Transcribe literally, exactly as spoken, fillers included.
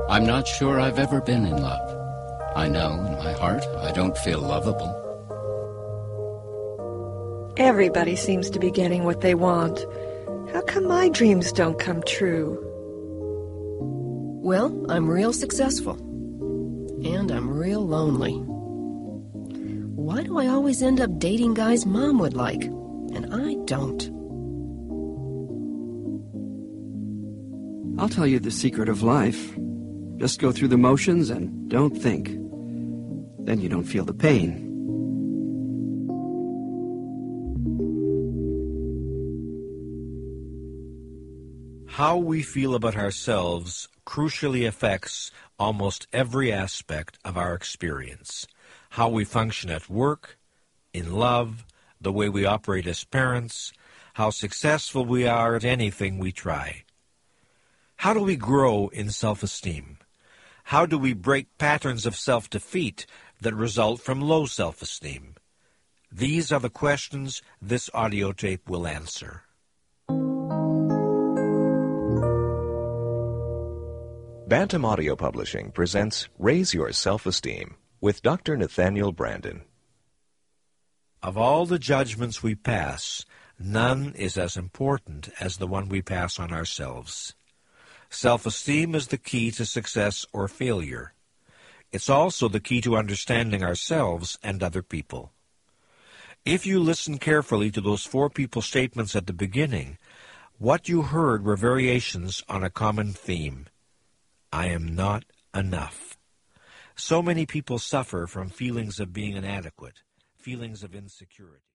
I'm not sure I've ever been in love. I know in my heart I don't feel lovable. Everybody seems to be getting what they want. How come my dreams don't come true? Well, I'm real successful. And I'm real lonely. Why do I always end up dating guys Mom would like, and I don't? I'll tell you the secret of life. Just go through the motions and don't think. Then you don't feel the pain. How we feel about ourselves crucially affects almost every aspect of our experience. How we function at work, in love, the way we operate as parents, how successful we are at anything we try. How do we grow in self-esteem? How do we break patterns of self-defeat that result from low self-esteem? These are the questions this audio tape will answer. Bantam Audio Publishing presents Raise Your Self-Esteem with Doctor Nathaniel Branden. Of all the judgments we pass, none is as important as the one we pass on ourselves. Self-esteem is the key to success or failure. It's also the key to understanding ourselves and other people. If you listen carefully to those four people statements at the beginning, what you heard were variations on a common theme. I am not enough. So many people suffer from feelings of being inadequate, feelings of insecurity.